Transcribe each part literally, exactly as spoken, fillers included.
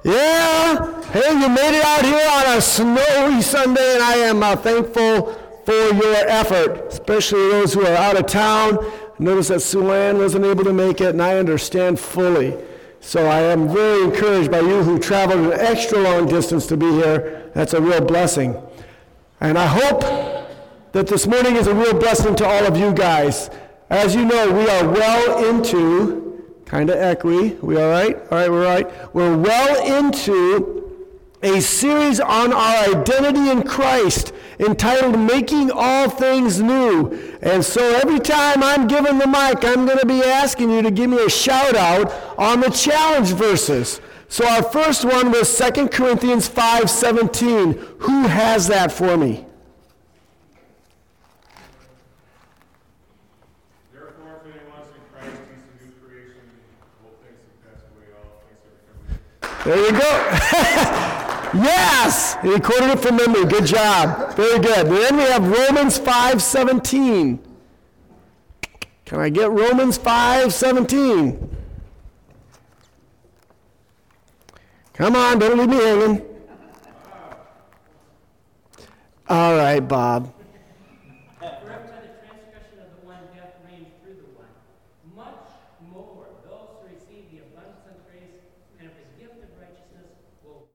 Yeah. Hey, you made it out here on a snowy Sunday, and I am uh, thankful for your effort, especially those who are out of town. Notice that Sue Ann wasn't able to make it, and I understand fully. So I am very encouraged by you who traveled an extra long distance to be here. That's a real blessing. And I hope that this morning is a real blessing to all of you guys. As you know, we are well into, kind of echoey, we all right? All right, we're all right. We're well into a series on our identity in Christ entitled Making All Things New. And so every time I'm given the mic, I'm going to be asking you to give me a shout out on the challenge verses. So our first one was Second Corinthians five seventeen. Who has that for me? Therefore, if anyone is in Christ, he's a new creation. Old things have passed away, all things have become new. There you go. Yes! He quoted it from memory. Good job. Very good. And then we have Romans five seventeen. Can I get Romans five seventeen? Come on, don't leave me hanging. All right, Bob. For if by the transgression of the one death reigned through the one, much more those who receive the abundance of grace and of the gift of righteousness will.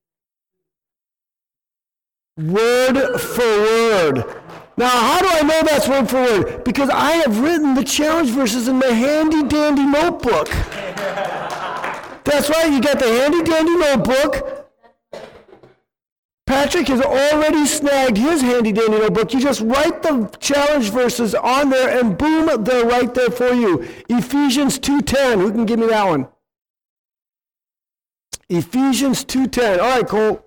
Word for word. Now, how do I know that's word for word? Because I have written the challenge verses in my handy-dandy notebook. That's right, you got the handy-dandy notebook. Patrick has already snagged his handy-dandy notebook. You just write the challenge verses on there, and boom, they're right there for you. Ephesians two ten. Who can give me that one? Ephesians two ten. All right, Cole.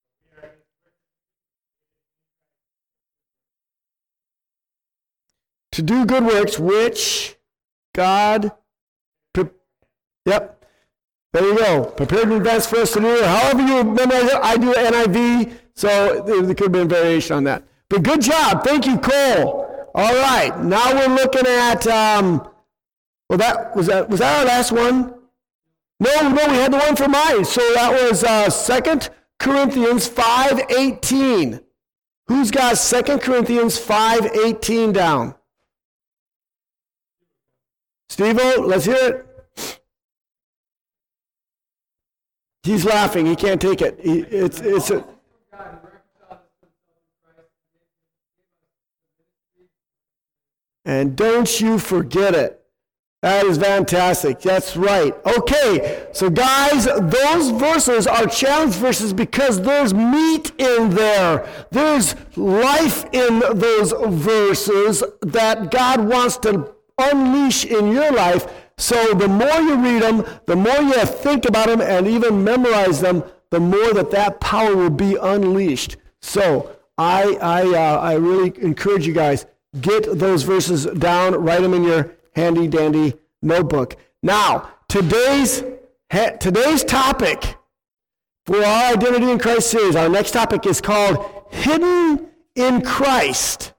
To do good works, which God, pre- yep, there you go. Prepared in advance for us to do. However you memorize it, I do N I V, so there could have been variation on that. But good job. Thank you, Cole. All right, now we're looking at, um, well, that was that was that our last one? No, no, we had the one for mine. So that was uh, Second Corinthians five eighteen. Who's got Second Corinthians five eighteen down? Steve-O, let's hear it. He's laughing. He can't take it. He, it's it's a, and don't you forget it. That is fantastic. That's right. Okay, so guys, those verses are challenge verses because there's meat in there. There's life in those verses that God wants to unleash in your life. So the more you read them, the more you think about them and even memorize them, the more that that power will be unleashed. So I I uh, I really encourage you guys, get those verses down, write them in your handy dandy notebook. Now, today's ha- today's topic for our Identity in Christ series, our next topic is called Hidden in Christ.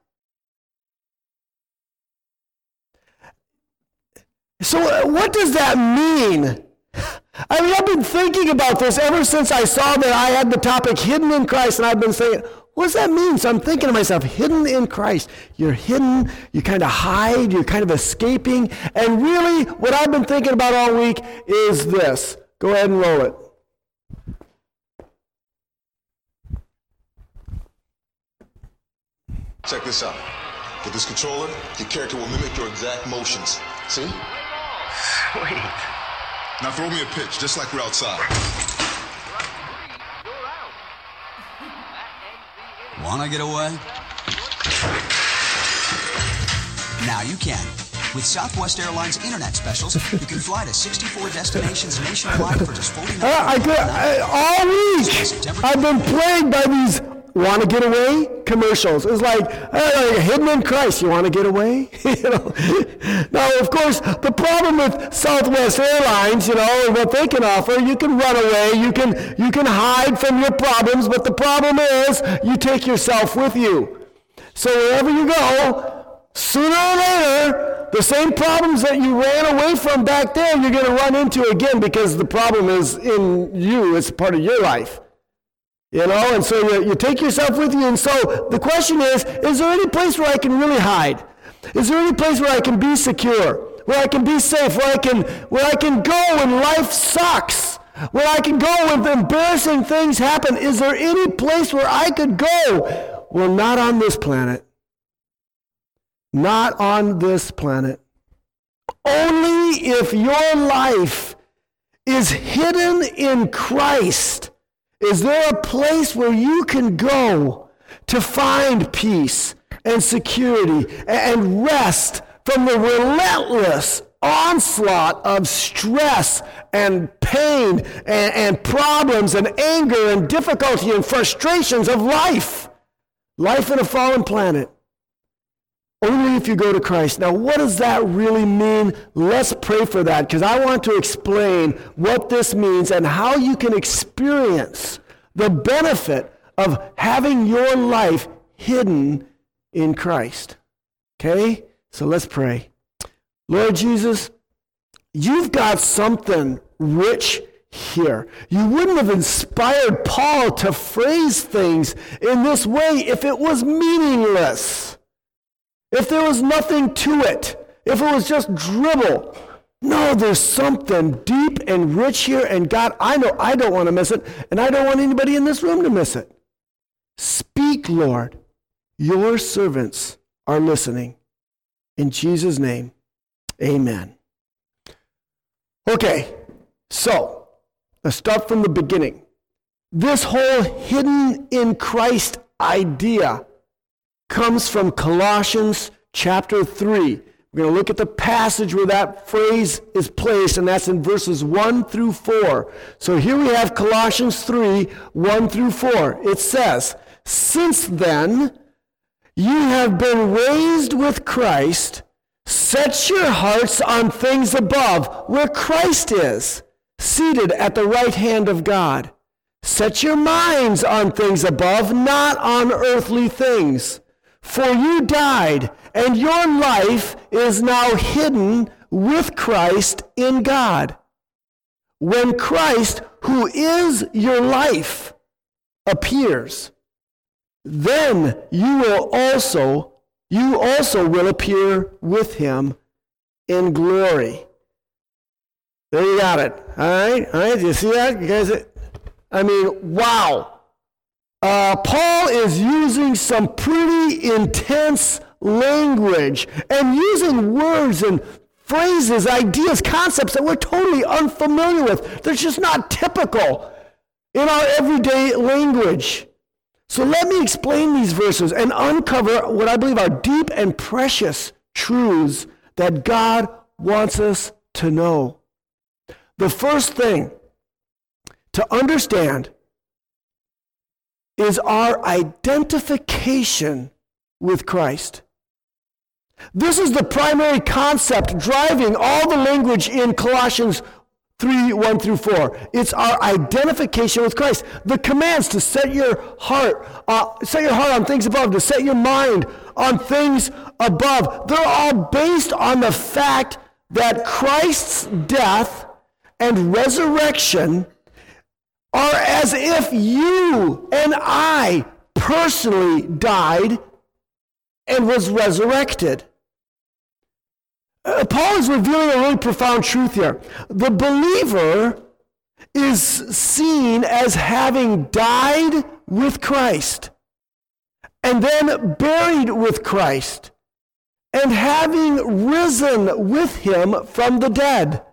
So what does that mean? I mean, I've been thinking about this ever since I saw that I had the topic Hidden in Christ, and I've been saying, what does that mean? So I'm thinking to myself, hidden in Christ. You're hidden, you kind of hide, you're kind of escaping, and really what I've been thinking about all week is this. Go ahead and roll it. Check this out. With this controller, your character will mimic your exact motions. See? Sweet. Now throw me a pitch, just like we're outside. Wanna get away? Now you can. With Southwest Airlines Internet specials, you can fly to sixty-four destinations nationwide for just forty-nine dollars. Uh, I could, I, all week, I've been plagued by these want to get away commercials. It's like, uh, hidden in Christ, you want to get away? you know? Now, of course, the problem with Southwest Airlines, you know, and what they can offer, you can run away, you can you can hide from your problems, but the problem is you take yourself with you. So wherever you go, sooner or later, the same problems that you ran away from back there, you're going to run into again because the problem is in you. It's part of your life. You know, and so you, you take yourself with you. And so the question is, is there any place where I can really hide? Is there any place where I can be secure? Where I can be safe? Where I can, where I can go when life sucks? Where I can go when embarrassing things happen? Is there any place where I could go? Well, not on this planet. Not on this planet. Only if your life is hidden in Christ is there a place where you can go to find peace and security and rest from the relentless onslaught of stress and pain and, and problems and anger and difficulty and frustrations of life. Life in a fallen planet. Only if you go to Christ. Now, what does that really mean? Let's pray for that, because I want to explain what this means and how you can experience the benefit of having your life hidden in Christ. Okay? So let's pray. Lord Jesus, you've got something rich here. You wouldn't have inspired Paul to phrase things in this way if it was meaningless. If there was nothing to it, if it was just dribble. No, there's something deep and rich here, and God, I know I don't want to miss it, and I don't want anybody in this room to miss it. Speak, Lord. Your servants are listening. In Jesus' name, amen. Okay, so let's start from the beginning. This whole hidden in Christ idea comes from Colossians chapter three. We're going to look at the passage where that phrase is placed, and that's in verses one through four. So here we have Colossians three, one through four. It says, "Since then you have been raised with Christ, set your hearts on things above, where Christ is, seated at the right hand of God. Set your minds on things above, not on earthly things. For you died, and your life is now hidden with Christ in God. When Christ, who is your life, appears, then you will also, you also will appear with him in glory." There you got it. All right, all right. You see that, you guys? I mean, wow. Uh, Paul is using some pretty intense language and using words and phrases, ideas, concepts that we're totally unfamiliar with. They're just not typical in our everyday language. So let me explain these verses and uncover what I believe are deep and precious truths that God wants us to know. The first thing to understand is our identification with Christ. This is the primary concept driving all the language in Colossians three, one through four. It's our identification with Christ. The commands to set your heart, uh, set your heart on things above, to set your mind on things above, they're all based on the fact that Christ's death and resurrection are as if you and I personally died and was resurrected. Uh, Paul is revealing a really profound truth here. The believer is seen as having died with Christ and then buried with Christ and having risen with him from the dead.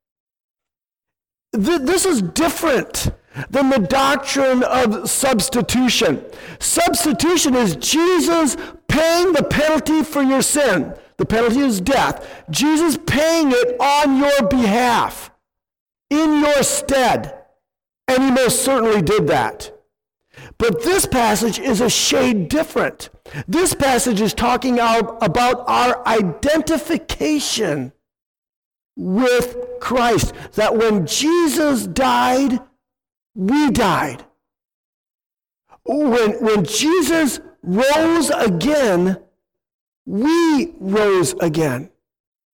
Th- this is different than the doctrine of substitution. Substitution is Jesus paying the penalty for your sin. The penalty is death. Jesus paying it on your behalf, in your stead. And he most certainly did that. But this passage is a shade different. This passage is talking out about our identification with Christ. That when Jesus died, we died. When, when Jesus rose again, we rose again.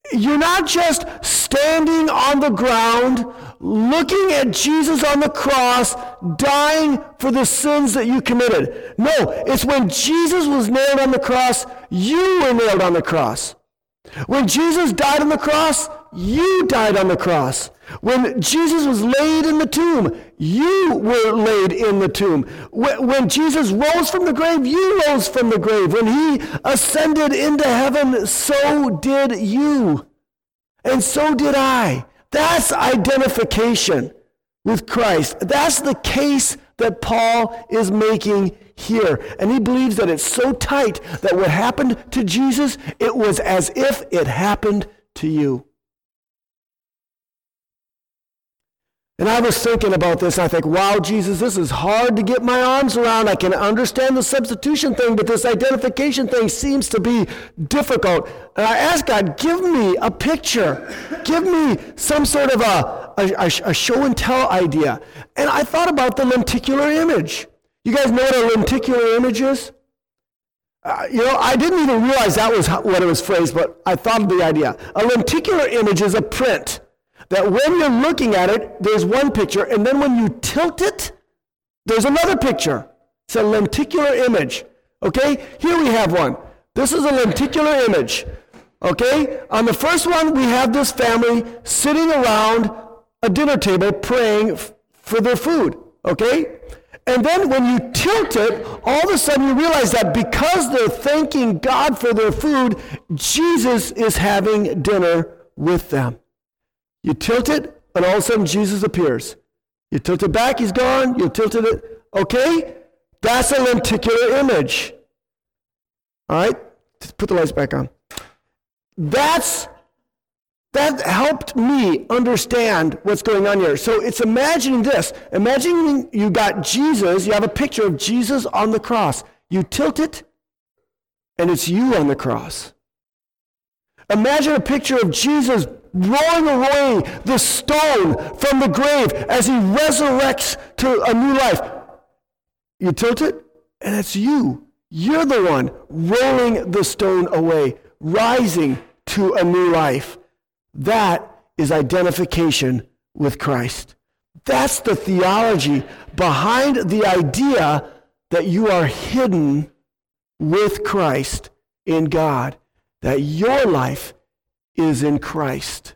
You're not just standing on the ground, looking at Jesus on the cross, dying for the sins that you committed. No, it's when Jesus was nailed on the cross, you were nailed on the cross. When Jesus died on the cross, you died on the cross. When Jesus was laid in the tomb, you were laid in the tomb. When Jesus rose from the grave, you rose from the grave. When he ascended into heaven, so did you. And so did I. That's identification with Christ. That's the case that Paul is making here. And he believes that it's so tight that what happened to Jesus, it was as if it happened to you. And I was thinking about this, and I think, wow, Jesus, this is hard to get my arms around. I can understand the substitution thing, but this identification thing seems to be difficult. And I asked God, give me a picture. Give me some sort of a, a, a show and tell idea. And I thought about the lenticular image. You guys know what a lenticular image is? Uh, you know, I didn't even realize that was how, what it was phrased, but I thought of the idea. A lenticular image is a print that when you're looking at it, there's one picture, and then when you tilt it, there's another picture. It's a lenticular image. Okay? Here we have one. This is a lenticular image. Okay? On the first one, we have this family sitting around a dinner table praying f- for their food. Okay? And then when you tilt it, all of a sudden you realize that because they're thanking God for their food, Jesus is having dinner with them. You tilt it, and all of a sudden Jesus appears. You tilt it back, he's gone. You tilted it. Okay? That's a lenticular image. All right? Just put the lights back on. That's, that helped me understand what's going on here. So it's imagining this. Imagining you got Jesus, you have a picture of Jesus on the cross. You tilt it, and it's you on the cross. Imagine a picture of Jesus rolling away the stone from the grave as he resurrects to a new life. You tilt it, and it's you. You're the one rolling the stone away, rising to a new life. That is identification with Christ. That's the theology behind the idea that you are hidden with Christ in God, that your life is in Christ.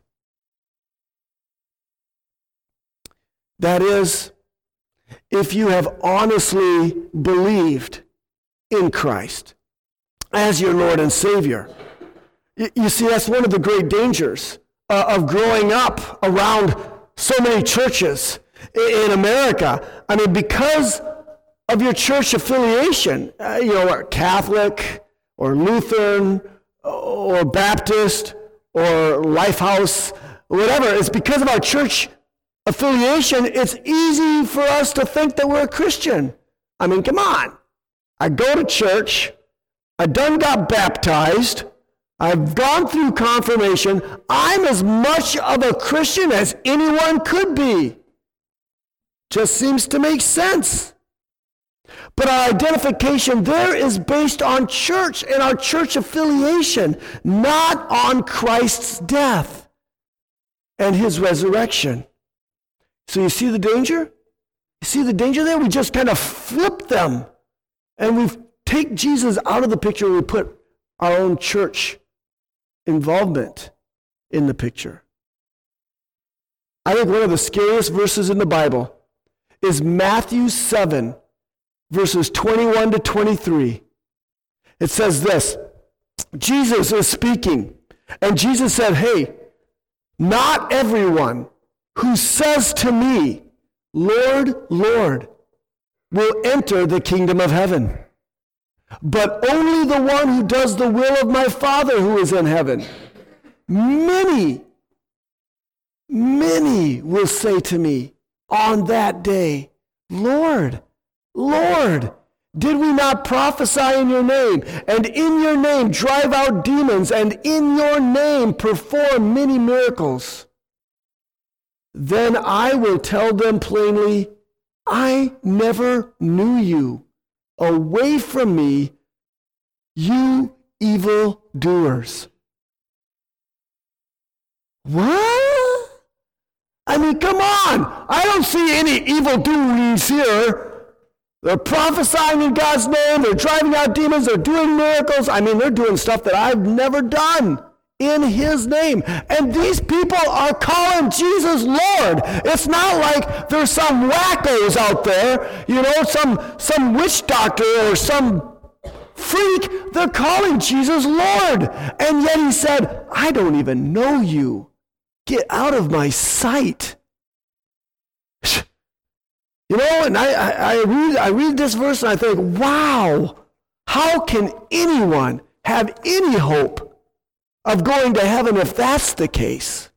That is, if you have honestly believed in Christ as your Lord and Savior. You, you see, that's one of the great dangers uh, of growing up around so many churches in, in America. I mean, because of your church affiliation, uh, you know, Catholic or Lutheran or Baptist or Lifehouse, whatever. It's because of our church affiliation, it's easy for us to think that we're a Christian. I mean, come on. I go to church. I done got baptized. I've gone through confirmation. I'm as much of a Christian as anyone could be. Just seems to make sense. But our identification there is based on church and our church affiliation, not on Christ's death and his resurrection. So you see the danger? You see the danger there? We just kind of flip them, and we take Jesus out of the picture, and we put our own church involvement in the picture. I think one of the scariest verses in the Bible is Matthew seven, verses twenty-one to twenty-three. It says this, Jesus is speaking, and Jesus said, hey, not everyone who says to me, Lord, Lord, will enter the kingdom of heaven, but only the one who does the will of my Father who is in heaven. Many, many will say to me on that day, Lord, Lord, did we not prophesy in your name, and in your name drive out demons, and in your name perform many miracles? Then I will tell them plainly, I never knew you. Away from me, you evil doers. What? I mean, come on. I don't see any evil doings here. They're prophesying in God's name. They're driving out demons. They're doing miracles. I mean, they're doing stuff that I've never done in his name. And these people are calling Jesus Lord. It's not like there's some wackos out there, you know, some, some witch doctor or some freak. They're calling Jesus Lord. And yet he said, I don't even know you. Get out of my sight. You know, and I, I, I, read, I read this verse and I think, wow, how can anyone have any hope of going to heaven if that's the case?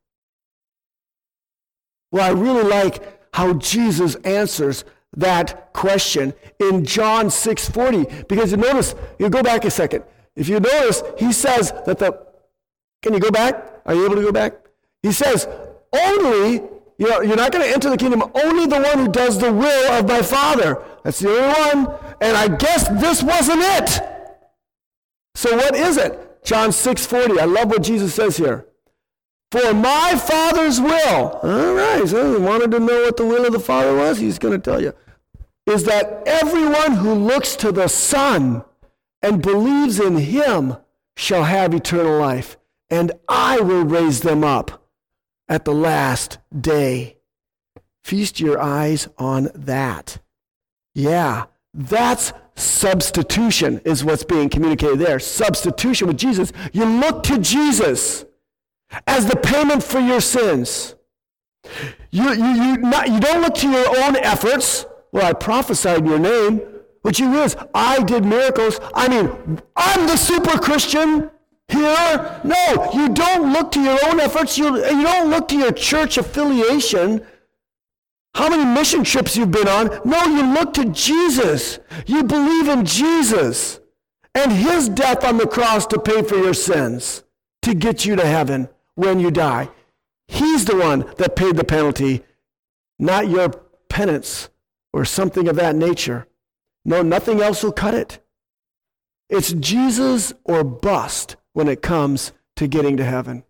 Well, I really like how Jesus answers that question in John six forty, because you notice, you go back a second. If you notice, he says that the, can you go back? Are you able to go back? He says, only, you know, you're not going to enter the kingdom, only the one who does the will of my Father. That's the only one. And I guess this wasn't it. So what is it? John six forty. I love what Jesus says here. For my Father's will. All right. So he wanted to know what the will of the Father was. He's going to tell you. Is that everyone who looks to the Son and believes in him shall have eternal life. And I will raise them up at the last day. Feast your eyes on that. Yeah, that's substitution is what's being communicated there. Substitution with Jesus. You look to Jesus as the payment for your sins. You, you, you, not, you don't look to your own efforts. Well, I prophesied in your name. What you realize, I did miracles. I mean, I'm the super Christian. Here? No, you don't look to your own efforts. You, you don't look to your church affiliation. How many mission trips you've been on. No, you look to Jesus. You believe in Jesus and his death on the cross to pay for your sins, to get you to heaven when you die. He's the one that paid the penalty, not your penance or something of that nature. No, nothing else will cut it. It's Jesus or bust when it comes to getting to heaven.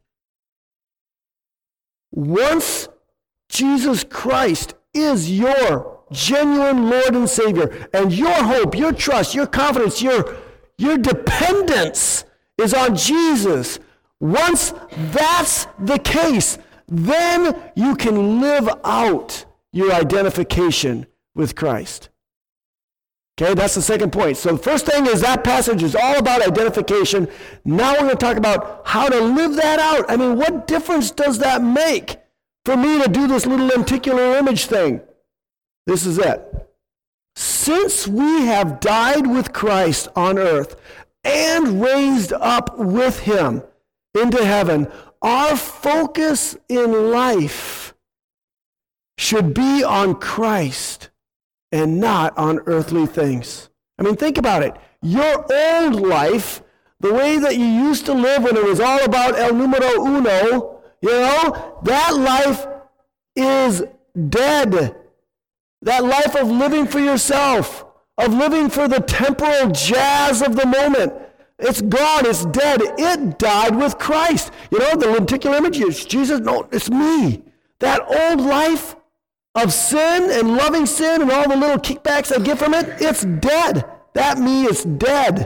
Once Jesus Christ is your genuine Lord and Savior, and your hope, your trust, your confidence, your, your dependence is on Jesus, once that's the case, then you can live out your identification with Christ. Okay, that's the second point. So the first thing is that passage is all about identification. Now we're going to talk about how to live that out. I mean, what difference does that make for me to do this little lenticular image thing? This is it. Since we have died with Christ on earth and raised up with him into heaven, our focus in life should be on Christ and not on earthly things. I mean, think about it. Your old life, the way that you used to live when it was all about el numero uno, you know, that life is dead. That life of living for yourself, of living for the temporal jazz of the moment, it's gone, it's dead. It died with Christ. You know, the lenticular image is Jesus. No, it's me. That old life of sin and loving sin and all the little kickbacks I get from it, it's dead. That me is dead.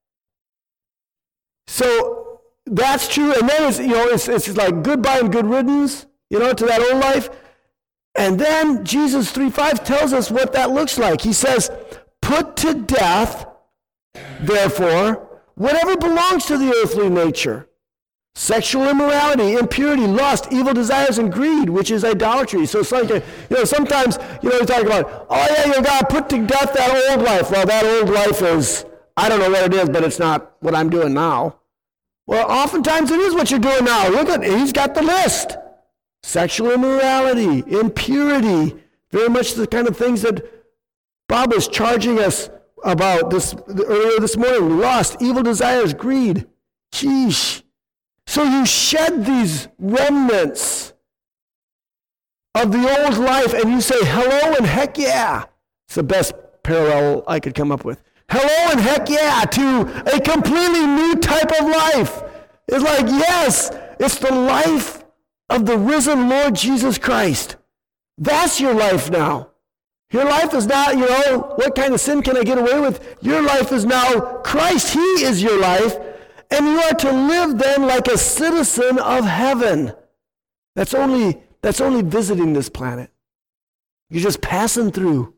So that's true. And then it's, you know, it's, it's like goodbye and good riddance, you know, to that old life. And then Jesus three five tells us what that looks like. He says, put to death, therefore, whatever belongs to the earthly nature. Sexual immorality, impurity, lust, evil desires, and greed, which is idolatry. So it's like, a, you know, sometimes, you know, we talk about, oh yeah, you got to put to death that old life. Well, that old life is, I don't know what it is, but it's not what I'm doing now. Well, oftentimes it is what you're doing now. Look at, he's got the list. Sexual immorality, impurity, very much the kind of things that Bob was charging us about this earlier this morning. Lust, evil desires, greed. Sheesh. So you shed these remnants of the old life and you say hello and heck yeah. It's the best parallel I could come up with. Hello and heck yeah to a completely new type of life. It's like, yes, it's the life of the risen Lord Jesus Christ. That's your life now. Your life is not, you know, what kind of sin can I get away with? Your life is now Christ. He is your life. And you are to live then like a citizen of heaven. That's only, that's only visiting this planet. You're just passing through.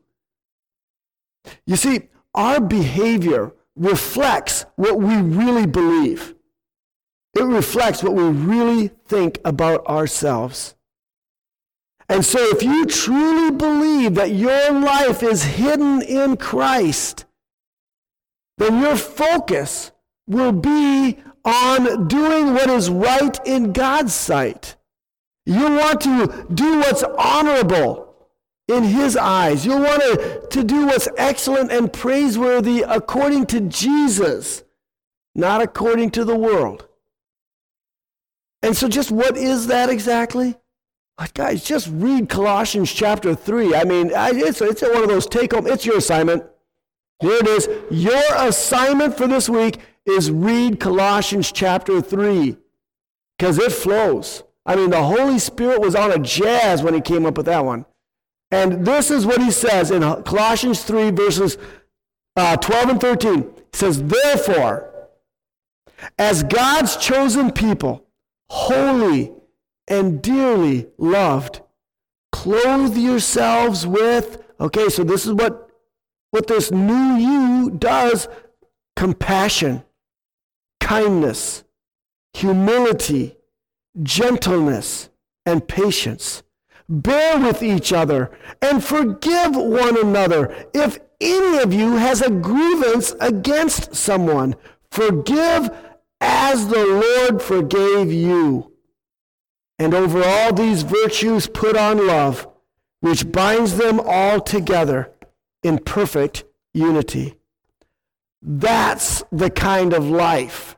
You see, our behavior reflects what we really believe. It reflects what we really think about ourselves. And so if you truly believe that your life is hidden in Christ, then your focus will be on doing what is right in God's sight. You want to do what's honorable in His eyes. You'll want to, to do what's excellent and praiseworthy according to Jesus, not according to the world. And so just what is that exactly? Like, guys, just read Colossians chapter three. I mean, it's, it's one of those take-home, it's your assignment. Here it is. Your assignment for this week is read Colossians chapter three, because it flows. I mean, the Holy Spirit was on a jazz when He came up with that one. And this is what He says in Colossians three, verses uh, twelve and thirteen. He says, therefore, as God's chosen people, holy and dearly loved, clothe yourselves with, okay, so this is what, what this new you does, compassion, kindness, humility, gentleness, and patience. Bear with each other and forgive one another. If any of you has a grievance against someone, forgive as the Lord forgave you. And over all these virtues put on love, which binds them all together in perfect unity. That's the kind of life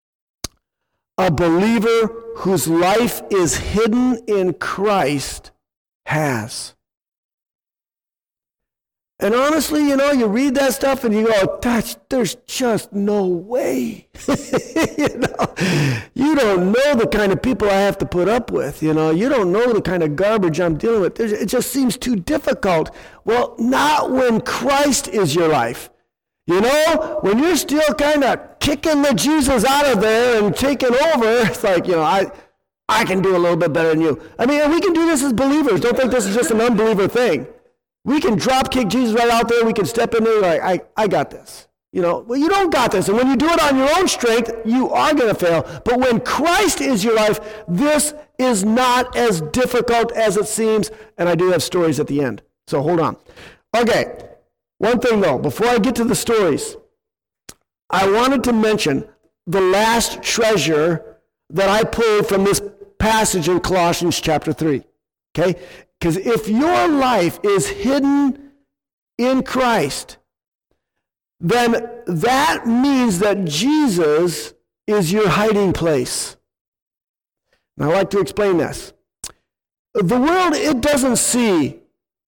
a believer whose life is hidden in Christ has. And honestly, you know, you read that stuff and you go, That's, there's just no way. you know, you don't know the kind of people I have to put up with. You know, you don't know the kind of garbage I'm dealing with. There's, it just seems too difficult. Well, not when Christ is your life. You know, when you're still kind of kicking the Jesus out of there and taking over, it's like, you know, I, I can do a little bit better than you. I mean, we can do this as believers. Don't think this is just an unbeliever thing. We can drop kick Jesus right out there. We can step in there like, I, I got this. You know, well, you don't got this. And when you do it on your own strength, you are going to fail. But when Christ is your life, this is not as difficult as it seems. And I do have stories at the end. So hold on. Okay. One thing though, before I get to the stories, I wanted to mention the last treasure that I pulled from this passage in Colossians chapter three. Okay? Because if your life is hidden in Christ, then that means that Jesus is your hiding place. And I'd like to explain this. The world, it doesn't see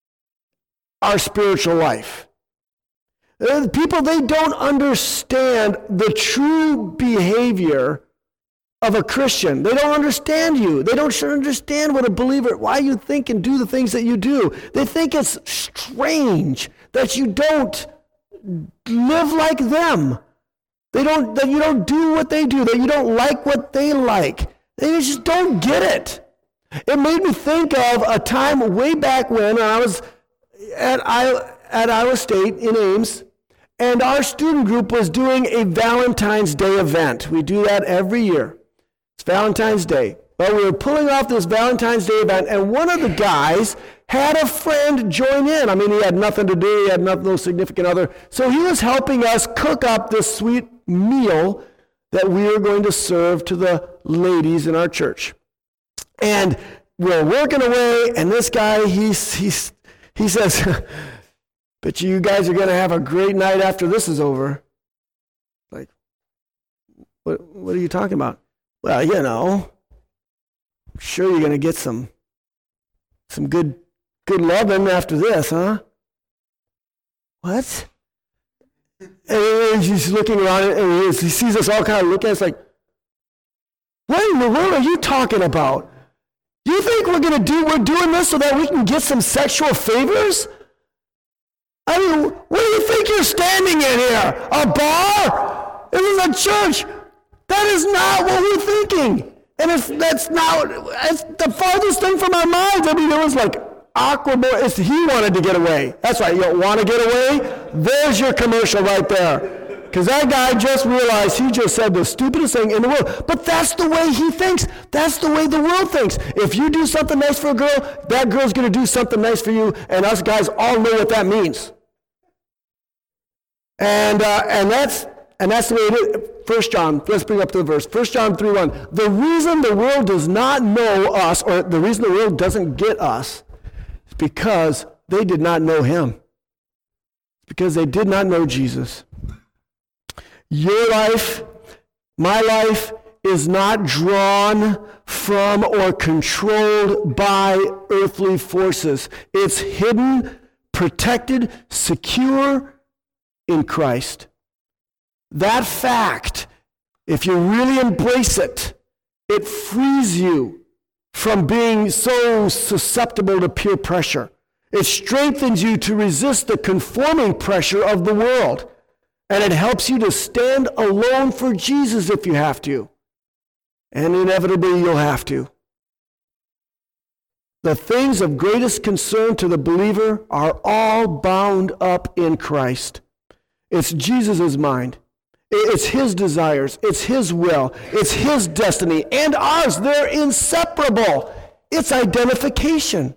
our spiritual life. People, they don't understand the true behavior of a Christian. They don't understand you. They don't understand what a believer, why you think and do the things that you do. They think it's strange that you don't live like them. They don't, that you don't do what they do, that you don't like what they like. They just don't get it. It made me think of a time way back when I was at, I, at Iowa State in Ames, and our student group was doing a Valentine's Day event. We do that every year. It's Valentine's Day. But we were pulling off this Valentine's Day event, and one of the guys had a friend join in. I mean, he had nothing to do. He had no, no significant other. So he was helping us cook up this sweet meal that we were going to serve to the ladies in our church. And we're working away, and this guy, he's, he's, he says, bet you guys are going to have a great night after this is over. Like, what, what are you talking about? Well, you know, I'm sure you're going to get some some good good loving after this, huh? What? And he's looking around, and he sees us all kind of looking at us like, what in the world are you talking about? You think we're going to do, we're doing this so that we can get some sexual favors? I mean, what do you think you're standing in here? A bar? This is a church. That is not what we're thinking. And it's, that's not, it's the farthest thing from our minds. I mean, it was like awkward. It's, he wanted to get away. That's right. You don't want to get away? There's your commercial right there. Because that guy just realized he just said the stupidest thing in the world. But that's the way he thinks. That's the way the world thinks. If you do something nice for a girl, that girl's going to do something nice for you. And us guys all know what that means. And uh, and that's and that's the way it is. First John, let's bring up the verse. First John three one. The reason the world does not know us, or the reason the world doesn't get us, is because they did not know him. It's because they did not know Jesus. Your life, my life, is not drawn from or controlled by earthly forces. It's hidden, protected, secure in Christ. That fact, if you really embrace it, it frees you from being so susceptible to peer pressure. It strengthens you to resist the conforming pressure of the world. And it helps you to stand alone for Jesus if you have to. And inevitably you'll have to. The things of greatest concern to the believer are all bound up in Christ. It's Jesus' mind. It's his desires. It's his will. It's his destiny. And ours. They're inseparable. It's identification.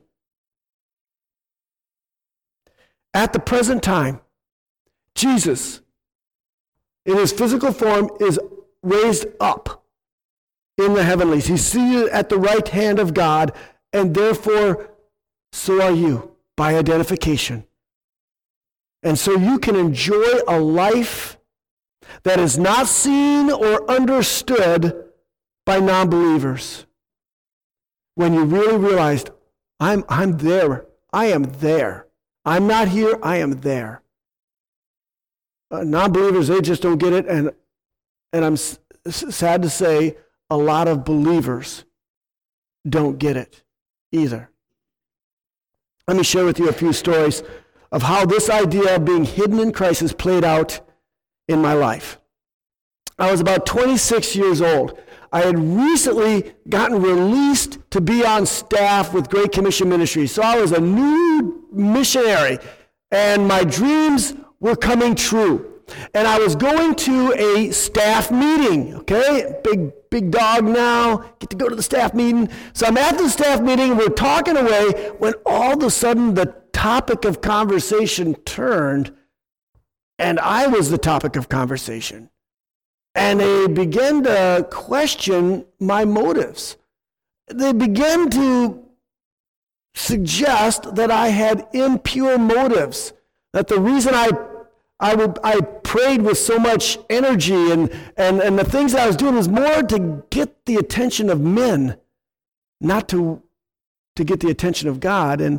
At the present time, Jesus, in his physical form, is raised up in the heavenlies. He's seated at the right hand of God, and therefore, so are you, by identification. And so you can enjoy a life that is not seen or understood by non-believers. When you really realized, I'm, I'm there. I am there. I'm not here. I am there. Uh, non-believers, they just don't get it, and and I'm s- sad to say, a lot of believers don't get it either. Let me share with you a few stories of how this idea of being hidden in Christ has played out in my life. I was about twenty-six years old. I had recently gotten released to be on staff with Great Commission Ministry, so I was a new missionary, and my dreams were coming true. And I was going to a staff meeting, okay? Big, big dog now, get to go to the staff meeting. So I'm at the staff meeting, we're talking away, when all of a sudden the topic of conversation turned, and I was the topic of conversation. And they began to question my motives. They began to suggest that I had impure motives, that the reason I I, would, I prayed with so much energy and, and, and the things that I was doing was more to get the attention of men, not to, to get the attention of God. And,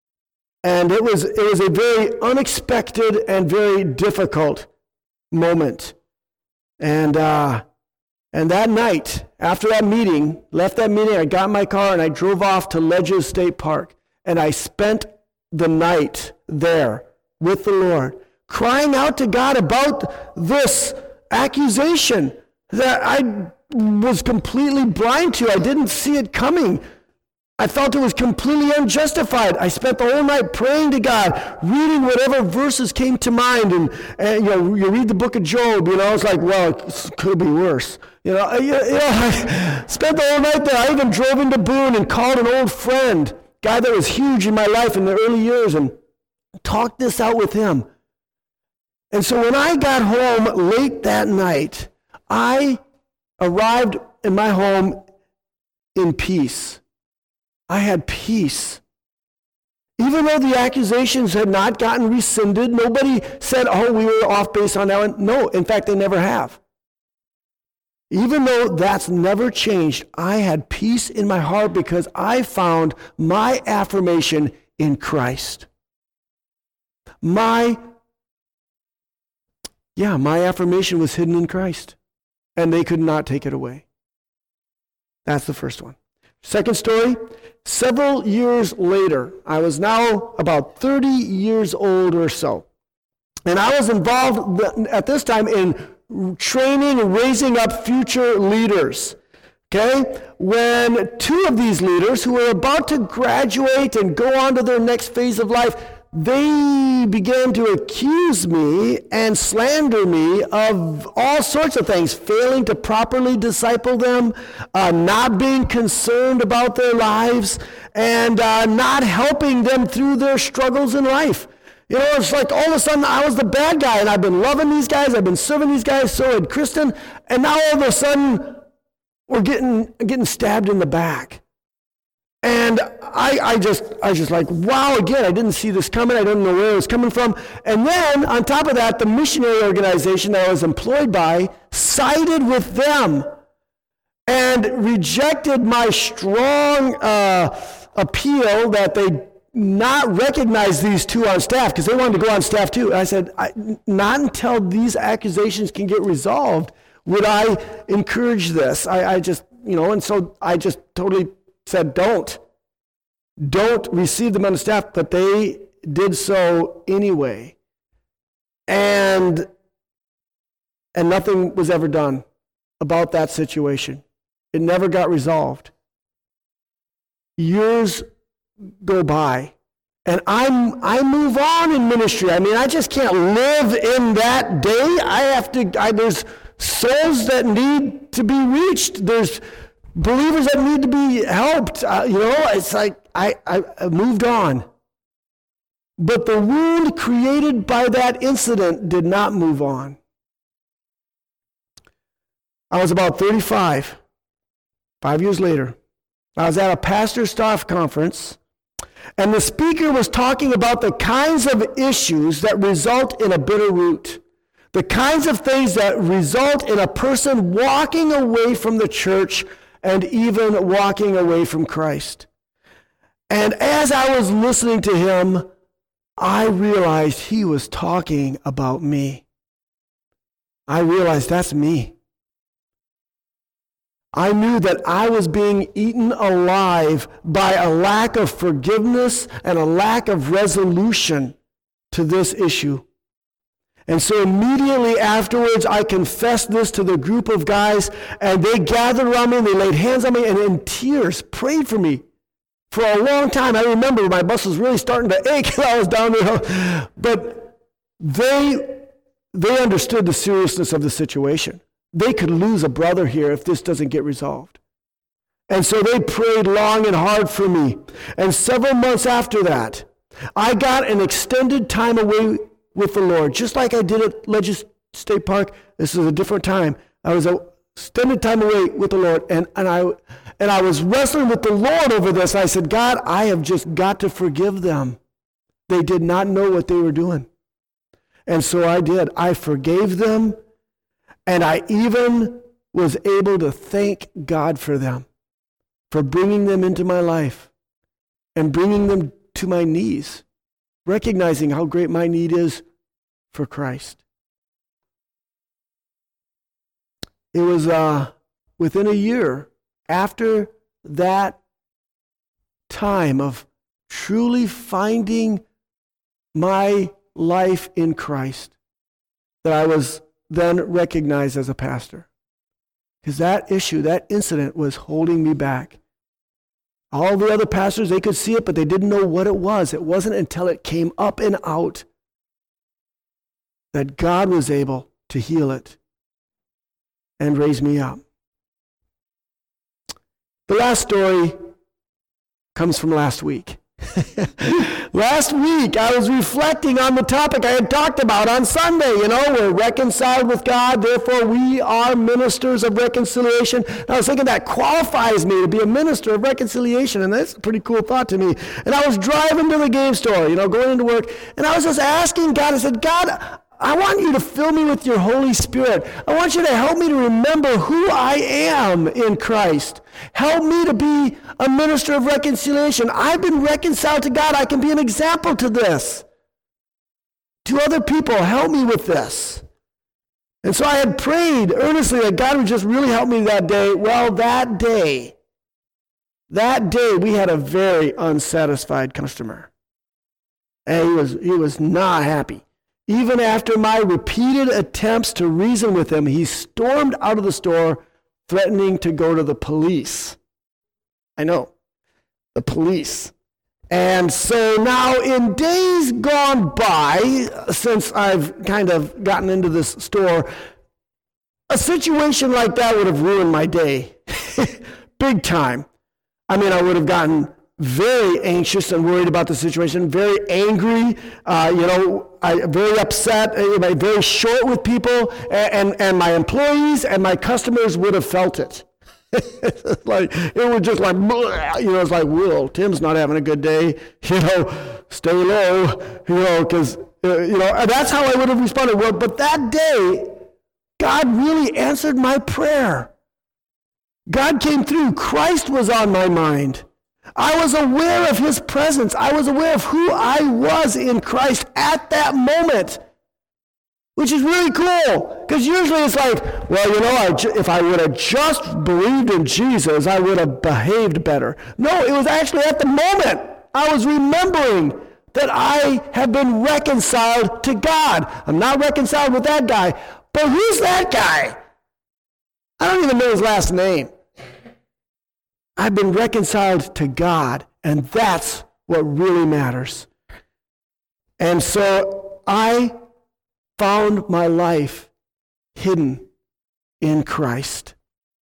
and it was, it was a very unexpected and very difficult moment. And, uh, and that night, after that meeting, left that meeting, I got in my car and I drove off to Ledges State Park. And I spent the night there with the Lord, crying out to God about this accusation that I was completely blind to. I didn't see it coming. I felt it was completely unjustified. I spent the whole night praying to God, reading whatever verses came to mind. And, and you know, you read the book of Job, you know, it's like, well, it could be worse. You know, you, you know, I spent the whole night there. I even drove into Boone and called an old friend, guy that was huge in my life in the early years, and talked this out with him. And so when I got home late that night, I arrived in my home in peace. I had peace. Even though the accusations had not gotten rescinded, nobody said, oh, we were off base on that one. No, in fact, they never have. Even though that's never changed, I had peace in my heart because I found my affirmation in Christ. My Yeah, my affirmation was hidden in Christ, and they could not take it away. That's the first one. Second story, several years later, I was now about thirty years old or so. And I was involved at this time in training and raising up future leaders. Okay? When two of these leaders who were about to graduate and go on to their next phase of life, they began to accuse me and slander me of all sorts of things, failing to properly disciple them, uh, not being concerned about their lives, and uh, not helping them through their struggles in life. You know, it's like all of a sudden I was the bad guy, and I've been loving these guys, I've been serving these guys, so had Kristen, and now all of a sudden we're getting getting stabbed in the back. And I, I just, I just like, wow, again, I didn't see this coming. I didn't know where it was coming from. And then, on top of that, the missionary organization that I was employed by sided with them and rejected my strong uh, appeal that they not recognize these two on staff, because they wanted to go on staff too. And I said, I, not until these accusations can get resolved would I encourage this. I, I just, you know, and so I just totally said, don't. Don't receive them on the staff, but they did so anyway. And, and nothing was ever done about that situation. It never got resolved. Years go by, and I'm, I move on in ministry. I mean, I just can't live in that day. I have to, I, there's souls that need to be reached. There's believers that need to be helped. Uh, you know, it's like I, I, I moved on. But the wound created by that incident did not move on. I was about thirty-five, five years later. I was at a pastor staff conference, and the speaker was talking about the kinds of issues that result in a bitter root. The kinds of things that result in a person walking away from the church and even walking away from Christ. And as I was listening to him, I realized he was talking about me. I realized that's me. I knew that I was being eaten alive by a lack of forgiveness and a lack of resolution to this issue. And so immediately afterwards, I confessed this to the group of guys, and they gathered around me, and they laid hands on me, and in tears prayed for me for a long time. I remember my bus was really starting to ache when I was down there. But they, they understood the seriousness of the situation. They could lose a brother here if this doesn't get resolved. And so they prayed long and hard for me. And several months after that, I got an extended time away with the Lord, just like I did at Legis State Park. This is a different time. I was a extended time away with the Lord, and, and I and I was wrestling with the Lord over this. I said, God, I have just got to forgive them. They did not know what they were doing. And so I did. I forgave them, and I even was able to thank God for them, for bringing them into my life and bringing them to my knees, recognizing how great my need is for Christ. It was uh, within a year after that time of truly finding my life in Christ that I was then recognized as a pastor. Because that issue, that incident was holding me back. All the other pastors, they could see it, but they didn't know what it was. It wasn't until it came up and out that God was able to heal it and raise me up. The last story comes from last week. Last week, I was reflecting on the topic I had talked about on Sunday. You know, we're reconciled with God, therefore we are ministers of reconciliation. And I was thinking that qualifies me to be a minister of reconciliation, and that's a pretty cool thought to me. And I was driving to the game store, you know, going into work, and I was just asking God, I said, God, I want you to fill me with your Holy Spirit. I want you to help me to remember who I am in Christ. Help me to be a minister of reconciliation. I've been reconciled to God. I can be an example to this. To other people, help me with this. And so I had prayed earnestly that God would just really help me that day. Well, that day, That day, we had a very unsatisfied customer. And he was, he was not happy. Even after my repeated attempts to reason with him, he stormed out of the store, threatening to go to the police. I know, the police. And so now in days gone by, since I've kind of gotten into this store, a situation like that would have ruined my day, big time. I mean, I would have gotten very anxious and worried about the situation, very angry, uh, you know, I, very upset, uh, very short with people, and, and, and my employees and my customers would have felt it. Like, it was just like, you know, it's like, Will, Tim's not having a good day, you know, stay low, you know, because, uh, you know, and that's how I would have responded. Well, but that day, God really answered my prayer. God came through. Christ was on my mind. I was aware of his presence. I was aware of who I was in Christ at that moment, which is really cool. Because usually it's like, well, you know, I ju- if I would have just believed in Jesus, I would have behaved better. No, it was actually at the moment I was remembering that I have been reconciled to God. I'm not reconciled with that guy, but who's that guy? I don't even know his last name. I've been reconciled to God, and that's what really matters. And so I found my life hidden in Christ.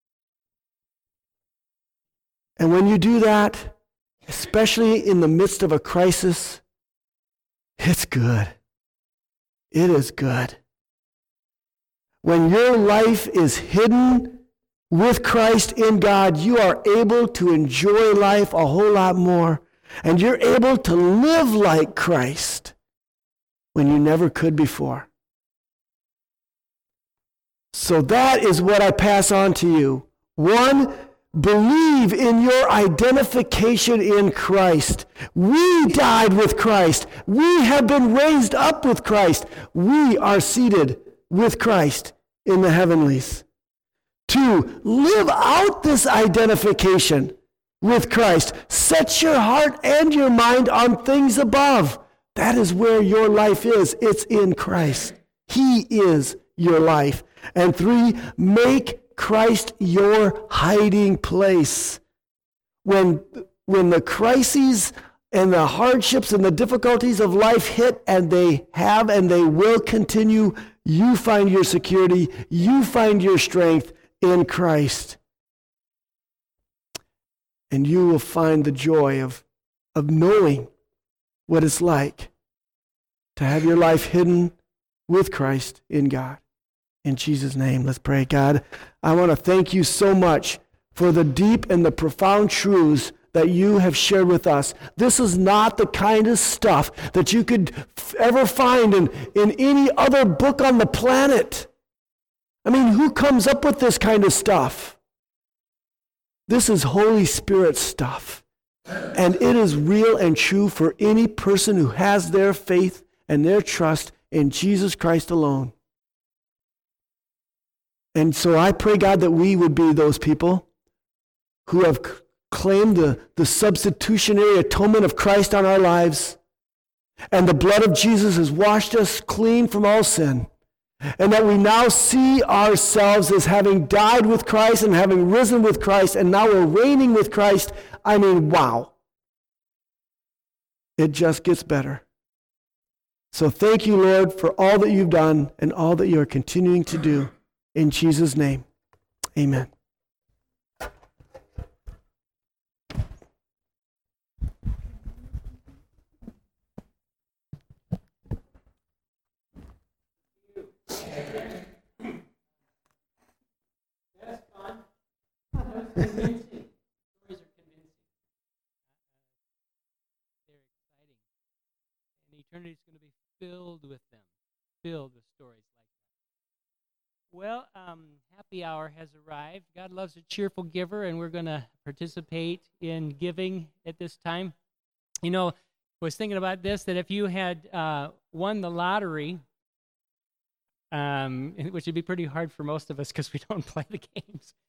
And when you do that, especially in the midst of a crisis, it's good. It is good. When your life is hidden with Christ in God, you are able to enjoy life a whole lot more. And you're able to live like Christ when you never could before. So that is what I pass on to you. One, believe in your identification in Christ. We died with Christ. We have been raised up with Christ. We are seated with Christ in the heavenlies. Two, live out this identification with Christ. Set your heart and your mind on things above. That is where your life is. It's in Christ. He is your life. And three, make Christ your hiding place. When, when the crises and the hardships and the difficulties of life hit, and they have and they will continue, you find your security, you find your strength in Christ. And you will find the joy of, of knowing what it's like to have your life hidden with Christ in God. In Jesus' name, let's pray. God, I want to thank you so much for the deep and the profound truths that you have shared with us. This is not the kind of stuff that you could f- ever find in, in any other book on the planet. I mean, who comes up with this kind of stuff? This is Holy Spirit stuff. And it is real and true for any person who has their faith and their trust in Jesus Christ alone. And so I pray, God, that we would be those people who have c- claimed the, the substitutionary atonement of Christ on our lives, and the blood of Jesus has washed us clean from all sin. And that we now see ourselves as having died with Christ and having risen with Christ, and now we're reigning with Christ. I mean, wow. It just gets better. So thank you, Lord, for all that you've done and all that you are continuing to do. In Jesus' name, amen. That's fun. That's convincing. Stories are convincing. They're exciting. And eternity is going to be filled with them, filled with stories like that. Well, um, happy hour has arrived. God loves a cheerful giver, and we're going to participate in giving at this time. You know, I was thinking about this, that if you had uh, won the lottery, um, which would be pretty hard for most of us because we don't play the games,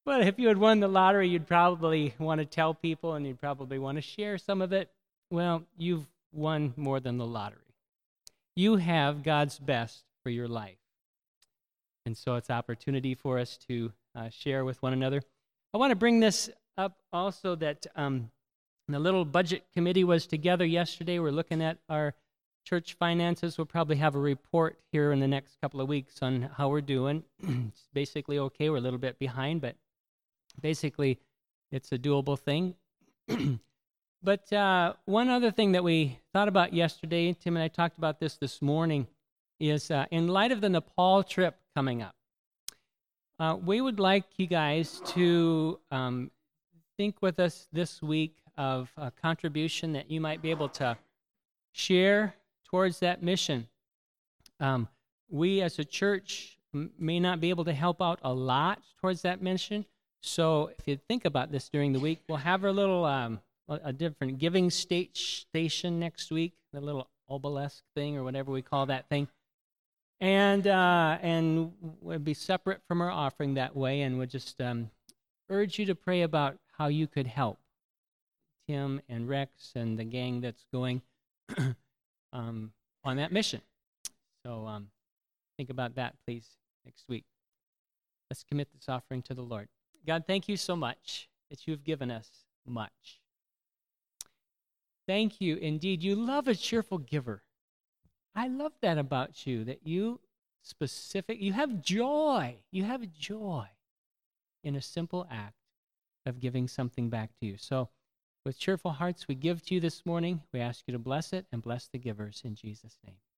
But if you had won the lottery, you'd probably want to tell people and you'd probably want to share some of it. Well, you've won more than the lottery. You have God's best for your life. And so it's opportunity for us to uh, share with one another. I want to bring this up also that um, the little budget committee was together yesterday. We're looking at our church finances. We'll probably have a report here in the next couple of weeks on how we're doing. It's basically okay. We're a little bit behind, but basically it's a doable thing. But uh, one other thing that we thought about yesterday, Tim and I talked about this this morning, is uh, in light of the Nepal trip coming up, uh, we would like you guys to um, think with us this week of a contribution that you might be able to share towards that mission. Um, we as a church m- may not be able to help out a lot towards that mission, so if you think about this during the week, we'll have our little um, a different giving state station next week, the little obelisk thing or whatever we call that thing. And uh, and we'll be separate from our offering that way, and we'll just um, urge you to pray about how you could help Tim and Rex and the gang that's going um, on that mission. So um, think about that, please, next week. Let's commit this offering to the Lord. God, thank you so much that you've given us much. Thank you. Indeed, you love a cheerful giver. I love that about you, that you specific, you have joy. You have joy in a simple act of giving something back to you. So with cheerful hearts, we give to you this morning. We ask you to bless it and bless the givers in Jesus' name.